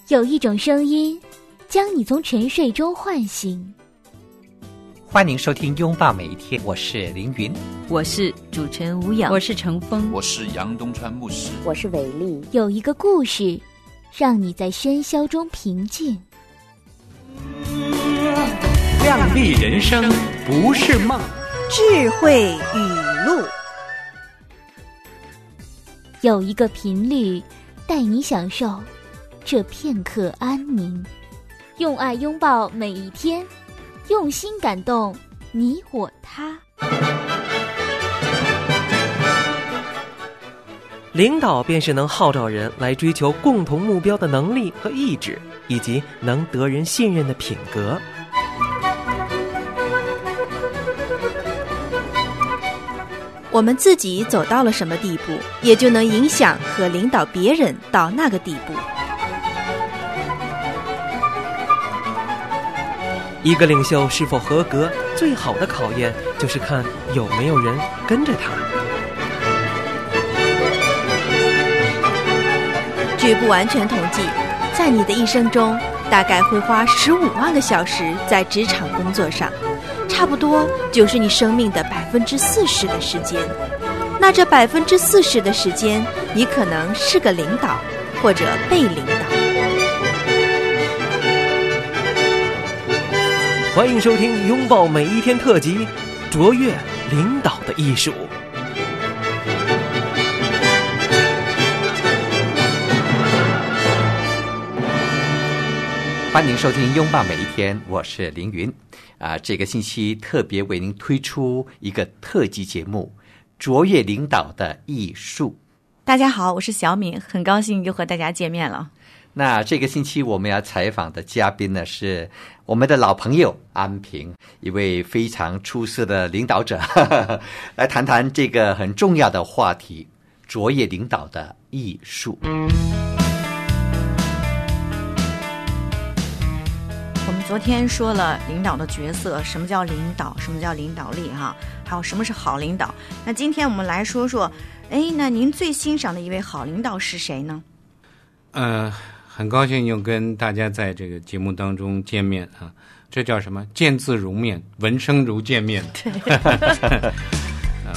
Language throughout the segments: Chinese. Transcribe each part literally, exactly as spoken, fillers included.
有一种声音将你从沉睡中唤醒。 欢迎收听拥抱每一天，我是凌云， 我是主持人吴雅， 我是程峰， 我是杨东川牧师， 我是伟丽。 有一个故事让你在喧嚣中平静。 亮丽人生不是梦， 智慧语录。 有一个频率带你享受这片刻安宁，用爱拥抱每一天，用心感动你我他。 领导便是能号召人来追求共同目标的能力和意志，以及能得人信任的品格。 我们自己走到了什么地步，也就能影响和领导别人到那个地步。 一个领袖是否合格，最好的考验就是看有没有人跟着他。 据不完全统计，在你的一生中，大概会花十五万个小时在职场工作上，差不多就是你生命的百分之四十的时间。那这百分之四十的时间，你可能是个领导，或者被领导。 欢迎收听《拥抱每一天》特辑，卓越领导的艺术。 欢迎收听拥抱每一天，我是凌云啊。这个星期特别为您推出一个特辑节目《卓越领导的艺术》。 大家好，我是小敏，很高兴又和大家见面了。 那这个星期我们要采访的嘉宾呢，是我们的老朋友安平，一位非常出色的领导者，呵呵，来谈谈这个很重要的话题——卓越领导的艺术。 我们昨天说了领导的角色，什么叫领导，什么叫领导力哈，还有什么是好领导。那今天我们来说说，哎，那您最欣赏的一位好领导是谁呢？ 呃，很高兴又跟大家在这个节目当中见面啊，这叫什么？见字如面，闻声如见面。对。啊，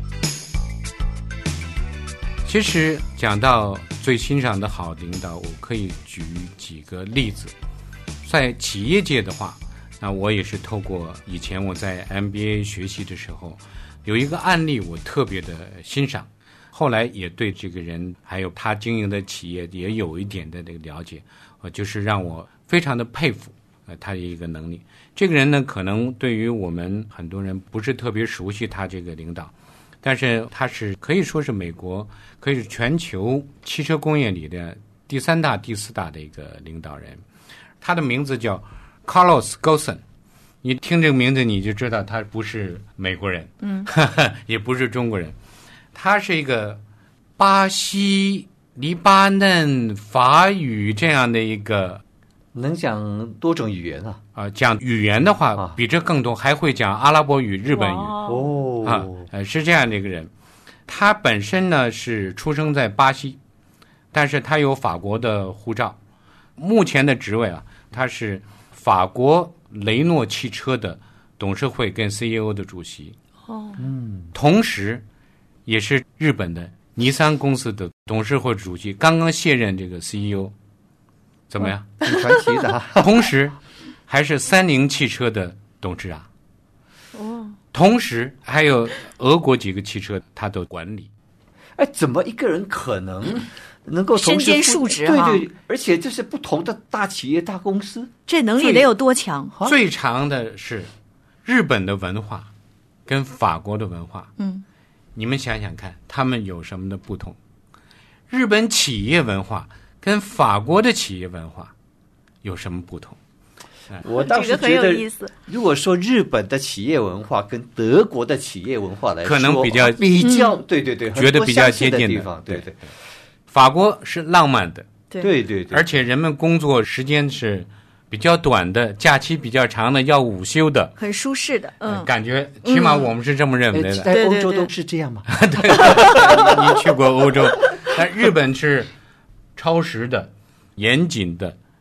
其实讲到最欣赏的好领导，我可以举几个例子。在企业界的话，那我也是透过以前我在 M B A 学习的时候，有一个案例我特别的欣赏，后来也对这个人还有他经营的企业也有一点的这个了解，呃，就是让我非常的佩服呃他的一个能力。这个人呢，可能对于我们很多人不是特别熟悉他这个领导，但是他是可以说是美国，可以是全球汽车工业里的第三大、第四大的一个领导人。他的名字叫 Carlos Ghosn， 你听这个名字你就知道他不是美国人，嗯，也不是中国人，他是一个巴西、黎巴嫩、法语这样的一个， 能讲多种语言啊？ 啊、呃，讲语言的话、啊、比这更多，还会讲阿拉伯语、日本语哦啊，呃，是这样的一个人。他本身呢是出生在巴西，但是他有法国的护照。目前的职位啊，他是法国雷诺汽车的董事会跟 C E O 的主席。哦，嗯，同时也是日本的尼桑公司的董事会主席，刚刚卸任这个 C E O， 怎么样？ 很传奇的。 同时还是三菱汽车的董事长。哦，同时还有俄国几个汽车他都管理。 哎，怎么一个人可能能够身兼数职哈？ 对对，而且这是不同的大企业、大公司， 这能力得有多强？ 最长的是日本的文化跟法国的文化。嗯，你们想想看，他们有什么的不同？日本企业文化跟法国的企业文化有什么不同？ 我倒是觉得，如果说日本的企业文化跟德国的企业文化来说， 可能比较比较，嗯、对对对， 觉得比较接近的地方，对 对, 对。 法国是浪漫的， 对对 对, 对， 而且人们工作时间是比较短的，假期比较长的，要午休的， 很舒适的，嗯， 感觉起码我们是这么认为的。 嗯、在欧洲都是这样嘛？ 对, 对, 对，你去过欧洲，但日本是超时的、严谨的。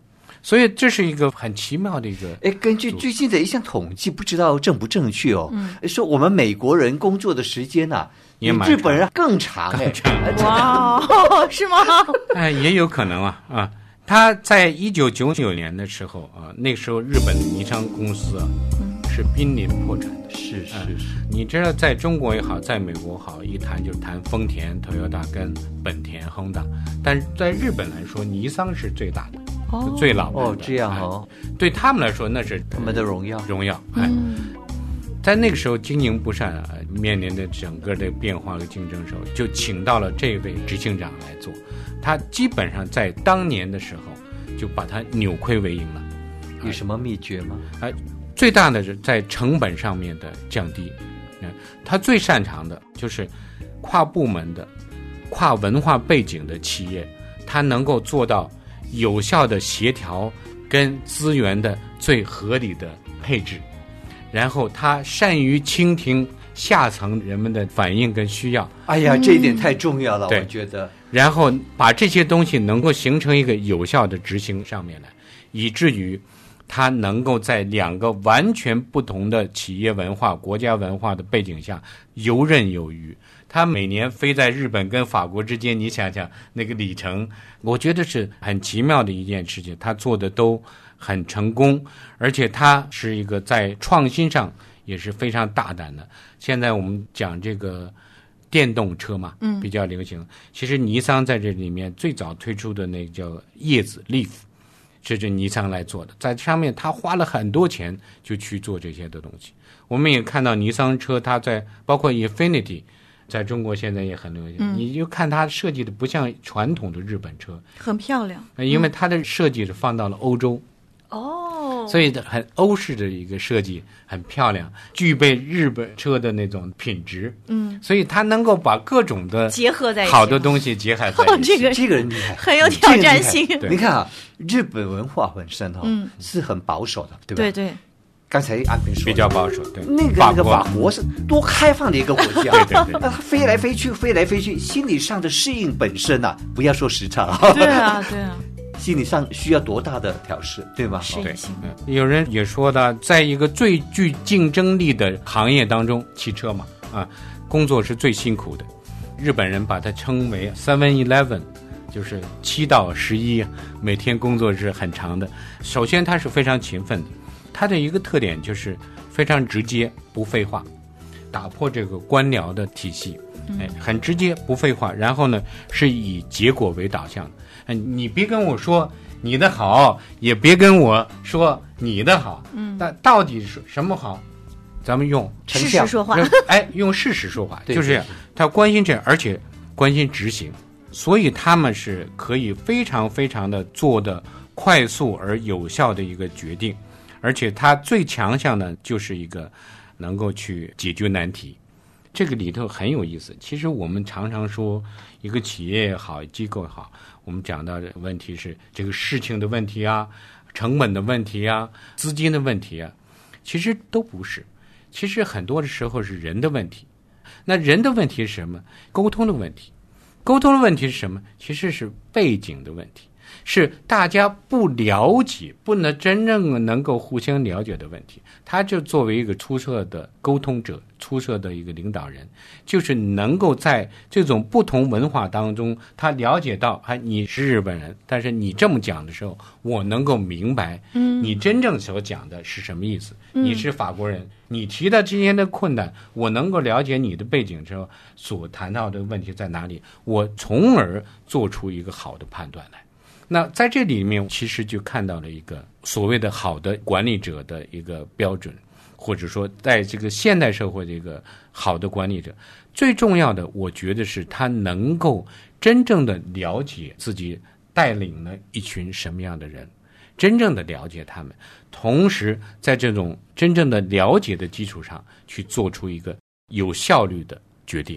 所以这是一个很奇妙的一个。 哎，根据最近的一项统计，不知道正不正确哦，嗯、说我们美国人工作的时间啊，比日本人更长哎， 哇，是吗？ 哎，也有可能啊啊。他在一九九九年的时候啊，那个时候日本的尼桑公司啊、嗯、是濒临破产的。 是是是、 嗯，你知道在中国也好，在美国好，一谈就谈丰田、Toyota 跟本田、Honda，但是在日本来说，尼桑是最大的，哦、最老的。 哦，这样哦、 哎，对他们来说那是他们的荣耀， 荣耀。哎，嗯、在那个时候经营不善啊，面临的整个的变化和竞争时候，就请到了这位执行长来做。他基本上在当年的时候就把它扭亏为盈了。 有什么秘诀吗？ 哎，最大的是在成本上面的降低。嗯，他最擅长的就是跨部门的、跨文化背景的企业，他能够做到有效的协调跟资源的最合理的配置，然后他善于倾听下层人们的反应跟需要。 哎呀，这一点太重要了， 嗯、 我觉得。 然后把这些东西能够形成一个有效的执行上面来，以至于他能够在两个完全不同的企业文化、国家文化的背景下游刃有余。他每年飞在日本跟法国之间，你想想那个里程，我觉得是很奇妙的一件事情。他做的都很成功，而且他是一个在创新上也是非常大胆的。现在我们讲这个电动车嘛，嗯，比较流行。其实尼桑在这里面最早推出的那个叫叶子 Leaf， 这是尼桑来做的，在上面他花了很多钱就去做这些的东西。我们也看到尼桑车，它在包括 Infinity， 在中国现在也很流行。嗯、你就看它设计的不像传统的日本车， 很漂亮， 因为它的设计是放到了欧洲。 哦， 所以很欧式的一个设计，很漂亮，具备日本车的那种品质。嗯，所以它能够把各种的结合在一起， 好的东西结合在一起。 哦、这个这个人厉害， 很有挑战性。 这个、你看啊，日本文化本身哈、哦嗯、是很保守的，对吧？ 对对。 刚才安平说比较保守，对。 那个那个法国是多开放的一个国家， 对对对， 那飞来飞去，飞来飞去，心理上的适应本身啊，不要说时差， 对啊对啊。 心理上需要多大的调试，对吗？ 对，有人也说的，在一个最具竞争力的行业当中，汽车嘛，啊，工作是最辛苦的。日本人把它称为 seven eleven， 就是七到十一，每天工作是很长的。首先，他是非常勤奋的，他的一个特点就是非常直接，不废话，打破这个官僚的体系，哎，很直接，不废话。然后呢，是以结果为导向的。你别跟我说你的好，也别跟我说你的好，嗯，但到底是什么好，咱们用事实说话， 哎，用事实说话，就是这样。他关心这，而且关心执行，所以他们是可以非常非常的做的快速而有效的一个决定，而且他最强项呢，就是一个能够去解决难题。这个里头很有意思。其实我们常常说，一个企业也好，机构也好，我们讲到的问题是这个事情的问题啊，成本的问题啊，资金的问题啊，其实都不是。其实很多的时候是人的问题。那人的问题是什么？沟通的问题。沟通的问题是什么？其实是背景的问题，是大家不了解，不能真正能够互相了解的问题。他就作为一个出色的沟通者，出色的一个领导人，就是能够在这种不同文化当中，他了解到，哎，你是日本人，但是你这么讲的时候，我能够明白，嗯，你真正所讲的是什么意思。嗯、你是法国人，你提到这些的困难，我能够了解你的背景之后，所谈到的问题在哪里，我从而做出一个好的判断来。那在这里面其实就看到了一个所谓的好的管理者的一个标准，或者说在这个现代社会的一个好的管理者，最重要的我觉得是他能够真正的了解自己带领了一群什么样的人，真正的了解他们，同时在这种真正的了解的基础上去做出一个有效率的决定。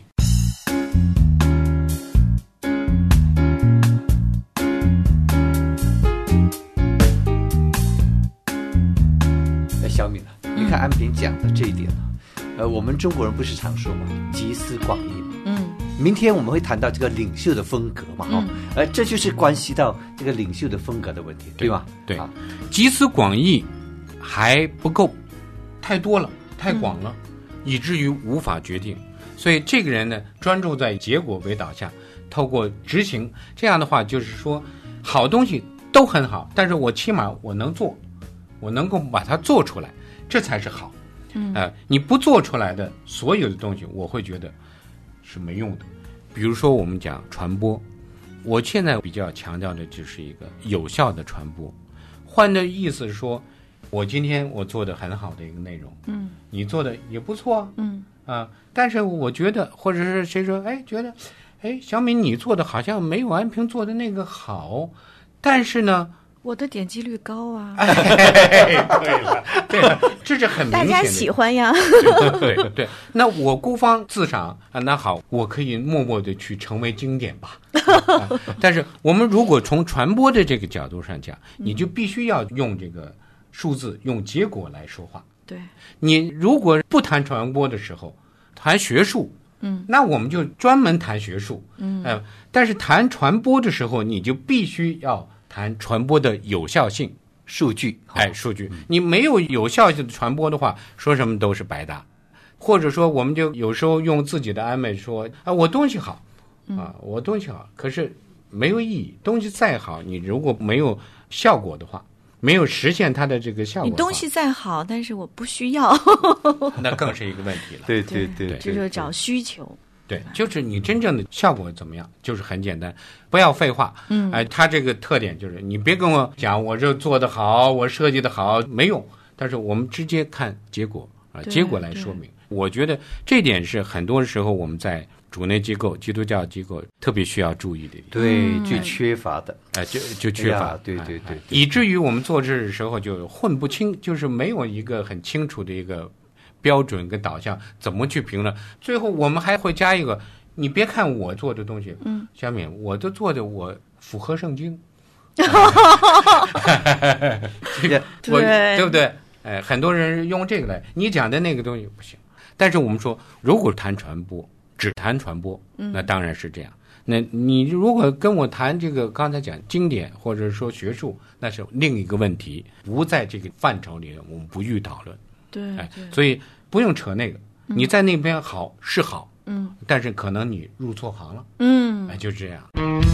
小敏啊，你看安平讲的这一点啊，呃，我们中国人不是常说嘛，集思广益嘛，嗯， 明天我们会谈到这个领袖的风格嘛，哈、嗯，而这就是关系到这个领袖的风格的问题，对吧？ 对， 啊、 集思广益还不够，太多了，太广了，嗯、以至于无法决定。所以这个人呢，专注在结果为导向，透过执行，这样的话就是说，好东西都很好，但是我起码我能做，我能够把它做出来，这才是好。嗯，呃，你不做出来的所有的东西，我会觉得是没用的。比如说我们讲传播，我现在比较强调的就是一个有效的传播。换的意思是说，我今天我做的很好的一个内容，嗯，你做的也不错，嗯啊，但是我觉得，或者是谁说，哎，觉得，哎，小敏你做的好像没有安平做的那个好，但是呢。 我的点击率高啊！ 哎，对了，对了，这是很明显的， 大家喜欢呀。 对对对，那我孤芳自赏啊，那好，我可以默默的去成为经典吧。啊、但是我们如果从传播的这个角度上讲，你就必须要用这个数字、用结果来说话。 对， 你如果不谈传播的时候，谈学术。嗯，那我们就专门谈学术。嗯、呃，但是谈传播的时候，你就必须要。谈传播的有效性， 数据， 哎，数据，你没有有效性的传播的话，说什么都是白搭。或者说，我们就有时候用自己的安慰说啊，我东西好，啊，我东西好，可是没有意义。东西再好，你如果没有效果的话，没有实现它的这个效果， 你东西再好，但是我不需要， 那更是一个问题了。 对对对对， 这就是找需求。 对，就是你真正的效果怎么样，就是很简单，不要废话。嗯，哎，他这个特点就是，你别跟我讲我这做得好，我设计得好，没用。但是我们直接看结果啊，结果来说明。我觉得这点是很多时候我们在主内机构、基督教机构特别需要注意的。 对，最缺乏的， 哎，就就缺乏。 哎、对对 对, 对, 对， 以至于我们做这的时候就混不清，就是没有一个很清楚的一个。标准跟导向怎么去评论？最后我们还会加一个，你别看我做的东西，嗯，小敏，我都做的我符合圣经，这个我对不对？哎，很多人用这个来，你讲的那个东西不行。但是我们说，如果谈传播，只谈传播，那当然是这样。那你如果跟我谈这个刚才讲经典或者说学术，那是另一个问题，不在这个范畴里，我们不予讨论。 对， 哎，所以不用扯那个，嗯、你在那边好是好，嗯，但是可能你入错行了，嗯，哎，就这样。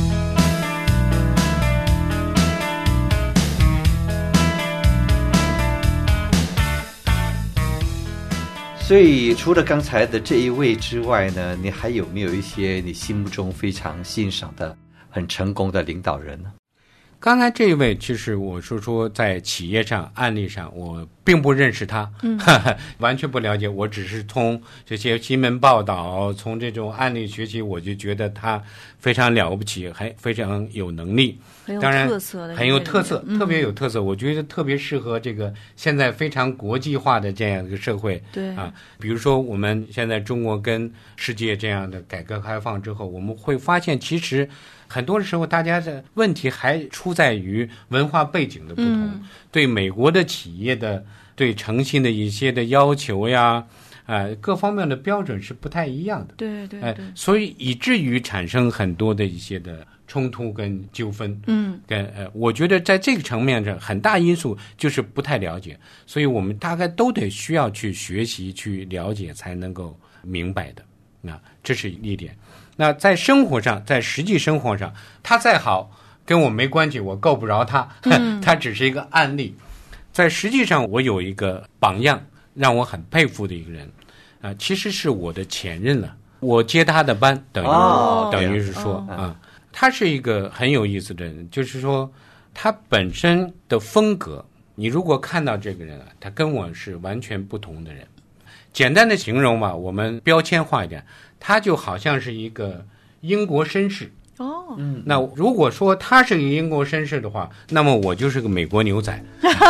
所以除了刚才的这一位之外呢，你还有没有一些你心目中非常欣赏的、很成功的领导人呢？ 刚才这一位，其实我说说在企业上案例上，我并不认识他，嗯，完全不了解。我只是从这些新闻报道，从这种案例学习，我就觉得他非常了不起，还非常有能力， 很有特色的， 很有特色，嗯、特别有特色。我觉得特别适合这个现在非常国际化的这样一个社会。 对啊，比如说我们现在中国跟世界这样的改革开放之后，我们会发现其实。很多时候，大家的问题还出在于文化背景的不同，嗯、对美国的企业的对诚信的一些的要求呀，呃，各方面的标准是不太一样的。 对对对， 呃，所以以至于产生很多的一些的冲突跟纠纷。嗯，跟呃，我觉得在这个层面上，很大因素就是不太了解，所以我们大概都得需要去学习、去了解，才能够明白的。那这是一点。那在生活上，在实际生活上，他再好跟我没关系，我够不着他，嗯、他只是一个案例。在实际上，我有一个榜样，让我很佩服的一个人，啊、呃，其实是我的前任了。我接他的班，等于、哦、等于是说啊、哦呃，他是一个很有意思的人，就是说他本身的风格，你如果看到这个人啊，他跟我是完全不同的人。简单的形容吧，我们标签化一点。他就好像是一个英国绅士哦， 嗯，那如果说他是一个英国绅士的话，那么我就是个美国牛仔。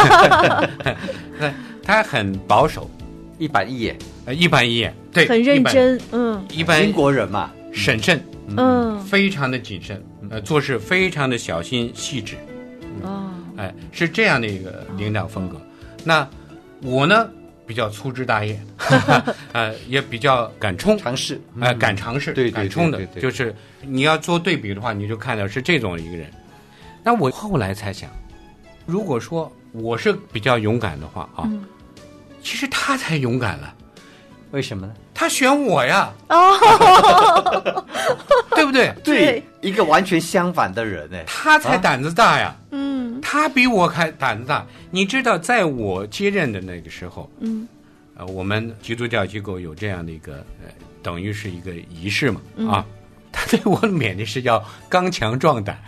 他很保守， 一板一眼， 呃，一板一眼，对， 很认真，嗯， 一般英国人嘛， 审慎， 嗯， 非常的谨慎，呃，做事非常的小心细致， 哦， 哎，是这样的一个领导风格。那我呢？ 比较粗枝大叶，呃，也比较敢冲， 尝试， 呃，敢尝试， 对对敢冲的， 对对对就是你要做对比的话，你就看到是这种一个人。那我后来才想，如果说我是比较勇敢的话啊， 嗯其实他才勇敢了， 为什么呢？ 他选我呀， 哦， 对不对？ 对， 一个完全相反的人呢， 他才胆子大呀， 嗯他比我还胆子大。你知道，在我接任的那个时候， 嗯呃，我们基督教机构有这样的一个呃，等于是一个仪式嘛， 嗯啊，他对我的勉励是要刚强壮胆，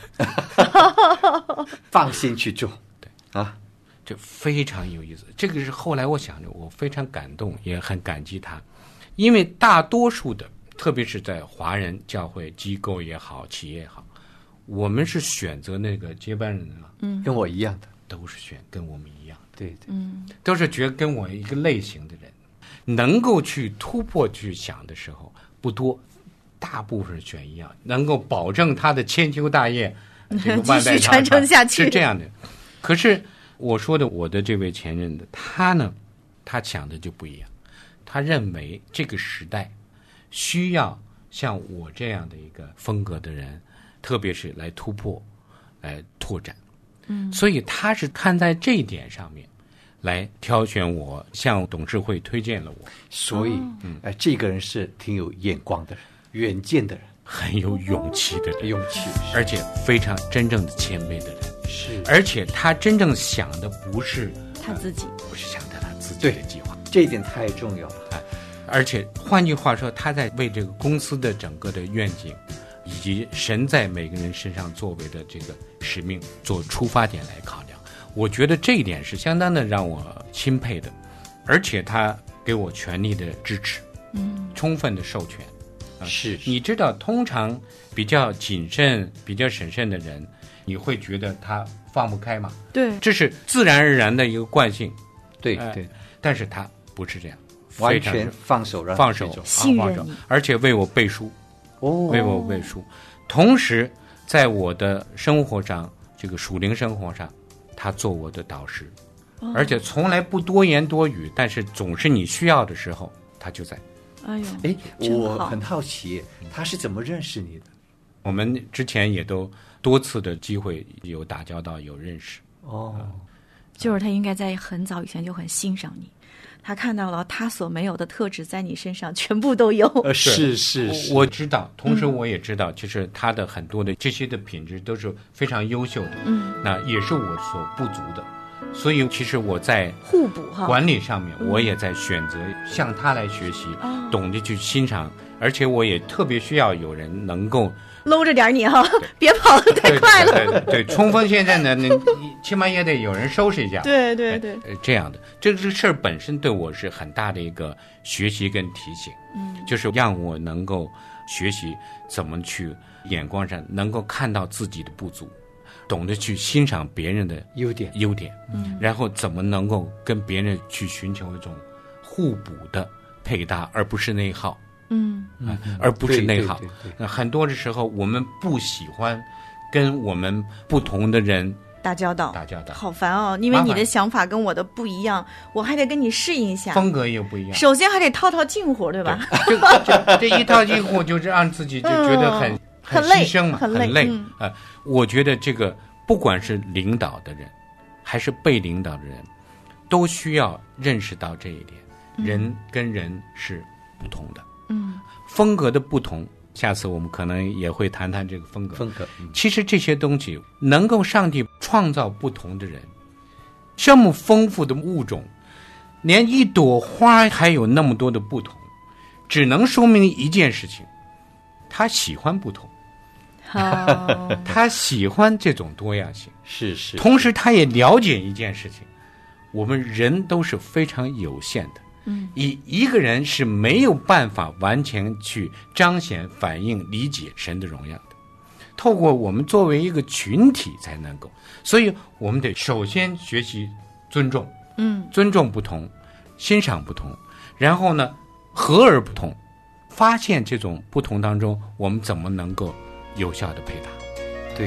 放心去做， 对啊， 这非常有意思。这个是后来我想着，我非常感动，也很感激他，因为大多数的，特别是在华人教会机构也好，企业也好，我们是选择那个接班人啊， 嗯跟我一样的， 都是选跟我们一样， 对对， 嗯都是觉得跟我一个类型的人，能够去突破去想的时候不多，大部分选一样，能够保证他的千秋大业这个万代继续传承下去是这样的。可是我说的我的这位前任的他呢，他想的就不一样，他认为这个时代需要像我这样的一个风格的人，特别是来突破来拓展， 嗯， 所以他是看在这一点上面来挑选我，向董事会推荐了我， 所以，嗯，哎，这个人是挺有眼光的人，远见的人， 很有勇气的人， 勇气， 而且非常真正的谦卑的人， 是， 而且他真正想的不是他自己， 不是想着他自己对的计划， 这一点太重要了。 而且换句话说，他在为这个公司的整个的愿景，以及神在每个人身上作为的这个使命做出发点来考量。我觉得这一点是相当的让我钦佩的，而且他给我全力的支持， 嗯充分的授权。啊是你知道，通常比较谨慎、比较审慎的人，你会觉得他放不开嘛？ 对， 这是自然而然的一个惯性。哎对对， 但是他不是这样， 完非常全放手让放手他去做啊放手信任你， 而且为我背书， 哦， 为我背书。同时，在我的生活上，这个属灵生活上，他做我的导师， 哦而且从来不多言多语，但是总是你需要的时候，他就在。 哎呦， 哎， 真好我很好奇，他是怎么认识你的？ 我们之前也都多次的机会有打交道，有认识。 哦， 就是他应该在很早以前就很欣赏你，他看到了他所没有的特质在你身上全部都有。 呃，是是是， 我知道，同时我也知道，其实他的很多的这些的品质都是非常优秀的， 嗯， 那也是我所不足的。所以其实我在互补哈， 管理上面，我也在选择向他来学习， 哦懂得去欣赏，而且我也特别需要有人能够搂着点你哈，别跑得太对快了。 对对对，冲锋陷阵的，那你起码也得有人收拾一下。 对对对， 呃，这样的，这个事儿本身对我是很大的一个学习跟提醒， 嗯， 就是让我能够学习怎么去眼光上能够看到自己的不足，懂得去欣赏别人的优点， 优点， 嗯， 然后怎么能够跟别人去寻求一种互补的配搭，而不是内耗， 嗯啊，而不是内耗对对对对。 那很多的时候，我们不喜欢跟我们不同的人打交道， 打交道， 好烦哦，因为你的想法跟我的不一样，我还得跟你适应一下， 风格又不一样。 首先还得套套近乎，对吧？ 这这这一套近乎，就是让自己就觉得很、 嗯很累牺牲嘛， 很很累嗯呃，我觉得这个不管是领导的人，还是被领导的人，都需要认识到这一点，人跟人是不同的， 嗯风格的不同。下次我们可能也会谈谈这个风格。 风格，嗯其实这些东西能够上帝创造不同的人，这么丰富的物种，连一朵花还有那么多的不同，只能说明一件事情：他喜欢不同， 好， 他喜欢这种多样性。 是是， 同时，他也了解一件事情：我们人都是非常有限的。 嗯， 一一个人是没有办法完全去彰显、反映、理解神的荣耀的，透过我们作为一个群体才能够。所以，我们得首先学习尊重， 嗯尊重不同，欣赏不同，然后呢，和而不同，发现这种不同当中，我们怎么能够有效的配搭。 对。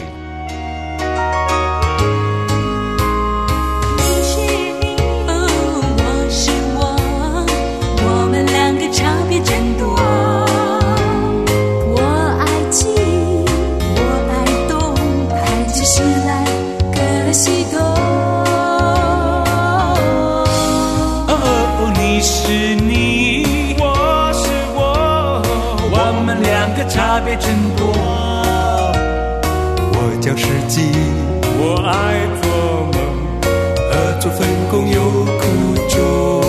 你是你，我是我。 起头。 哦，你是你，我是我，我们两个差别真多。 我叫世纪， 我爱做梦， 合作分工有苦衷。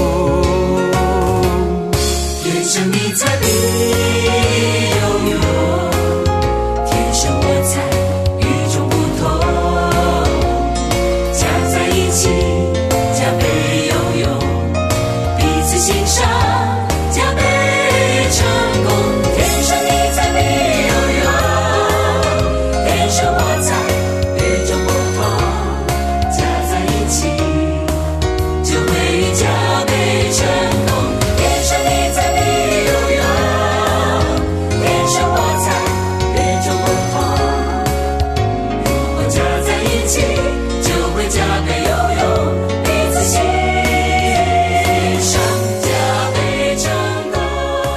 天生你材必有用，天生我材与众不同，加在一起加倍有用，彼此欣赏加倍成功。天生你材必有用，天生我材与众不同，加在一起就会加倍成功。天生你材必有用，天生我材与众不同，如果加在一起就会加倍有用，彼此欣赏加倍成功。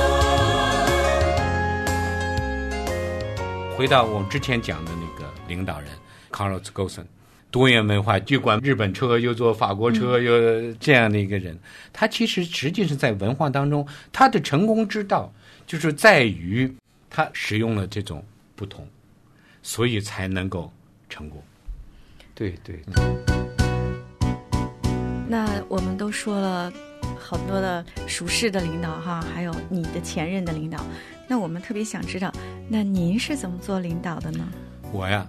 回到我们之前讲的那个领导人 Carlos Ghosn， 多元文化，又管日本车又做法国车，又这样的一个人，他其实实际是在文化当中，他的成功之道就是在于他使用了这种不同，所以才能够成功。 对对， 那我们都说了好多的属世的领导哈，还有你的前任的领导，那我们特别想知道，那您是怎么做领导的呢？ 我呀，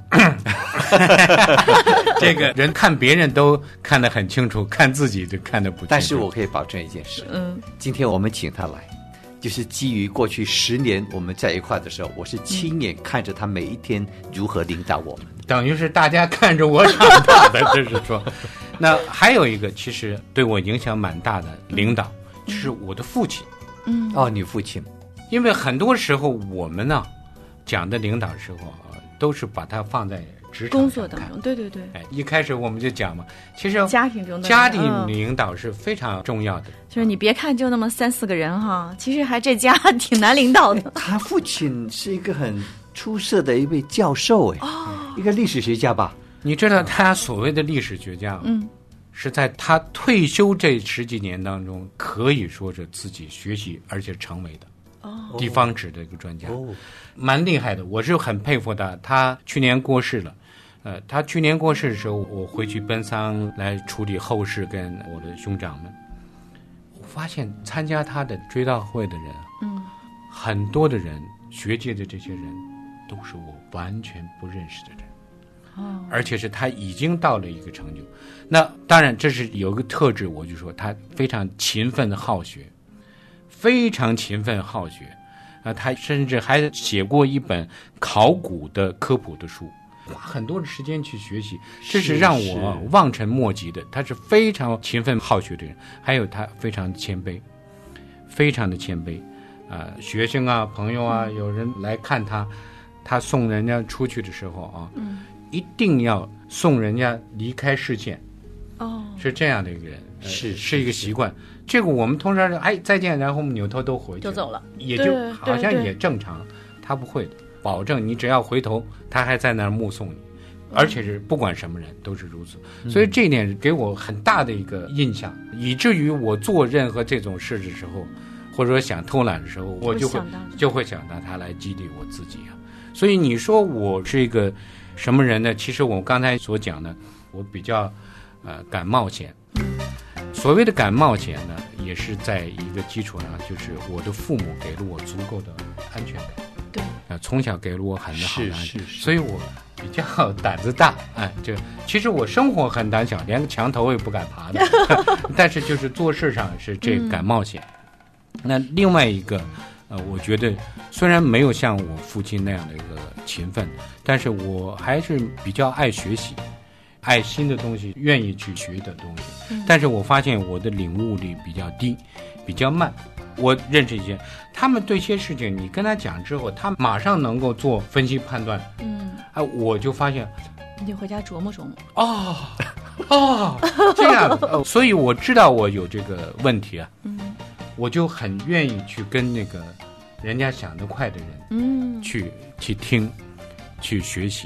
这个人看别人都看得很清楚，看自己就看得不清楚。 但是我可以保证一件事， 嗯， 今天我们请他来，就是基于过去十年我们在一块的时候，我是亲眼看着他每一天如何领导我们， 等于是大家看着我长大的，这是说。那还有一个其实对我影响蛮大的领导，就是我的父亲。 嗯， 哦，你父亲， 因为很多时候我们呢讲的领导时候啊，都是把它放在职场工作当中，对对对。 哎，一开始我们就讲嘛，其实家庭中的家庭领导是非常重要的。 嗯、就是你别看就那么三四个人哈，其实还这家挺难领导的。 他父亲是一个很出色的一位教授，哎、哦，一个历史学家吧？ 你知道他所谓的历史学家， 嗯， 是在他退休这十几年当中，可以说是自己学习而且成为的。 哦， 地方志的一个专家， 哦， 蛮厉害的，我是很佩服他。他去年过世了，呃，他去年过世的时候，我回去奔丧来处理后事，跟我的兄长们，我发现参加他的追悼会的人， 嗯， 很多的人，学界的这些人，都是我完全不认识的人。 哦， 而且是他已经到了一个成就。那当然这是有一个特质，我就说他非常勤奋好学，非常勤奋好学啊，他甚至还写过一本考古的科普的书，花很多的时间去学习，这是让我望尘莫及的。他是非常勤奋好学的人，还有他非常谦卑，非常的谦卑啊、呃，学生啊朋友啊，有人来看他，他送人家出去的时候啊， 嗯， 一定要送人家离开视线， 哦， 是这样的一个人， 是、呃、 是一个习惯。这个我们通常是哎再见，然后我们扭头都回去就走了， 也就好像也正常。他不会的，保证你只要回头，他还在那儿目送你，而且是不管什么人都是如此。嗯、所以这一点给我很大的一个印象，以至于我做任何这种事的时候，或者说想偷懒的时候，我就会就会想到他来激励我自己啊。所以你说我是一个什么人呢？其实我刚才所讲的，我比较呃敢冒险。所谓的敢冒险呢，也是在一个基础上，就是我的父母给了我足够的安全感。 对， 呃，从小给了我很好的安全感， 是是是， 所以我比较胆子大。哎，这其实我生活很胆小，连个墙头也不敢爬的。但是就是做事上是这个敢冒险。嗯、那另外一个。呃，我觉得虽然没有像我父亲那样的一个勤奋，但是我还是比较爱学习，爱新的东西，愿意去学的东西。嗯、但是我发现我的领悟力比较低，比较慢。我认识一些，他们对一些事情你跟他讲之后，他马上能够做分析判断。 嗯， 啊，我就发现， 你就回家琢磨琢磨。 哦，哦，这样、哦，所以我知道我有这个问题啊。 嗯。 我就很愿意去跟那个人家想得快的人， 嗯， 去去听，去学习。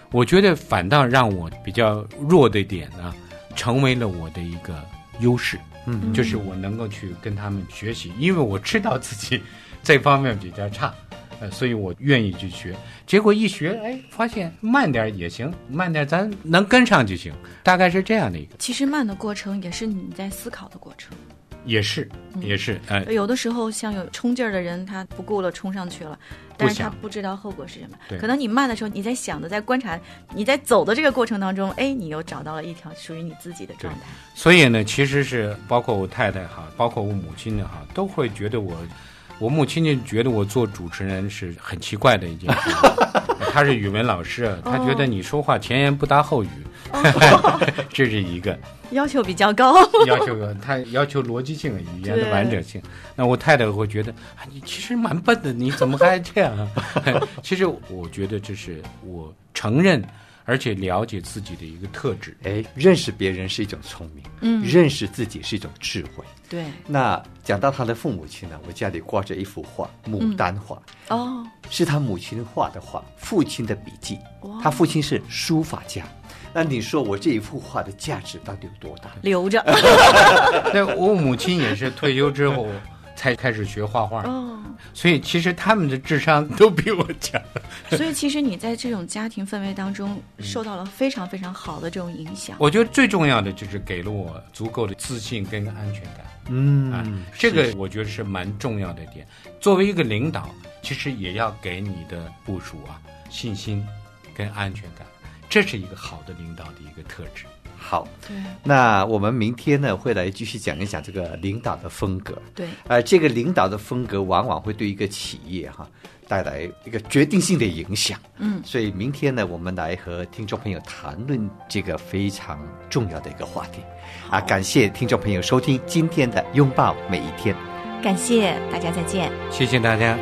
我觉得反倒让我比较弱的点呢，成为了我的一个优势。嗯，就是我能够去跟他们学习，因为我知道自己这方面比较差，呃，所以我愿意去学。结果一学，哎，发现慢点也行，慢点咱能跟上就行，大概是这样的一个。 其实慢的过程也是你在思考的过程。 也是，也是，哎、 嗯，有的时候像有冲劲儿的人，他不顾了冲上去了，但是他不知道后果是什么。可能你慢的时候，你在想的，在观察，你在走的这个过程当中，哎，你又找到了一条属于你自己的状态。 所以呢，其实是包括我太太哈，包括我母亲的哈，都会觉得我。我母亲就觉得我做主持人是很奇怪的一件事，她是语文老师，她觉得你说话前言不搭后语，哦、这是一个要求比较高， 要求她要求逻辑性、语言的完整性。那我太太会觉得啊，你其实蛮笨的，你怎么还这样、啊？其实我觉得这是我承认。而且了解自己的一个特质， 哎，认识别人是一种聪明，嗯，认识自己是一种智慧。 对。 那讲到他的父母亲呢，我家里挂着一幅画，牡丹画， 嗯、哦， 是他母亲画的画，父亲的笔记。他父亲是书法家。那你说我这一幅画的价值到底有多大？ 留着。 对，我母亲也是退休之后才开始学画画。哦。所以其实他们的智商都比我强。 所以其实你在这种家庭氛围当中受到了非常非常好的这种影响。 我觉得最重要的就是给了我足够的自信跟安全感。嗯啊，这个我觉得是蛮重要的点。作为一个领导，其实也要给你的部属啊信心跟安全感，这是一个好的领导的一个特质。 好，对，那我们明天呢会来继续讲一讲这个领导的风格。 对， 呃，这个领导的风格往往会对一个企业哈带来一个决定性的影响。嗯，所以明天呢，我们来和听众朋友谈论这个非常重要的一个话题。啊，感谢听众朋友收听今天的拥抱每一天。 感谢大家，再见。 谢谢大家。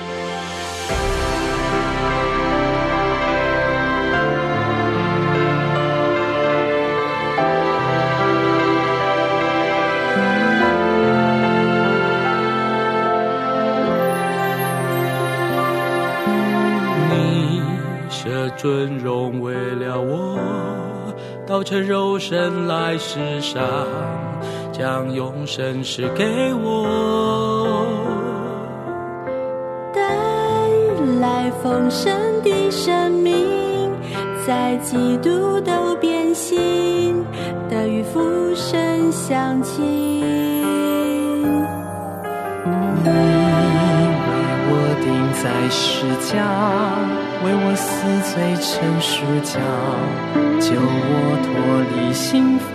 尊荣为了我，道成肉身来世上，将永生赐给我， 带来丰盛的生命，在基督都变形，得与父神相亲。 你为我钉在十架，为我死罪成赎价，救我脱离刑罚。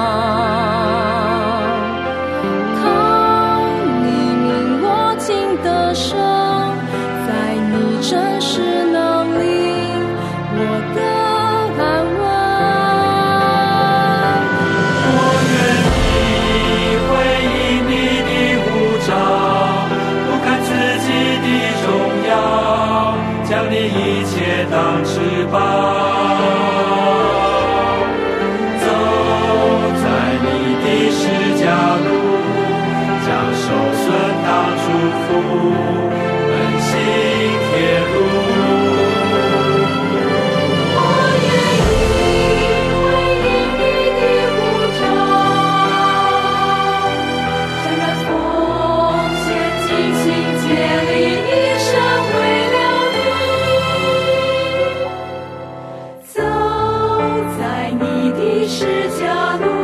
靠你命我竟得胜，在你真实能力我的安稳。 我愿意回应你的呼召，不看自己的荣耀，将你一切当翅膀，走在你的十架路，将受损当祝福，奔行天路。 我愿意回应你的呼召，诚然奉献尽心竭力，一生为了你，走在你的十架路。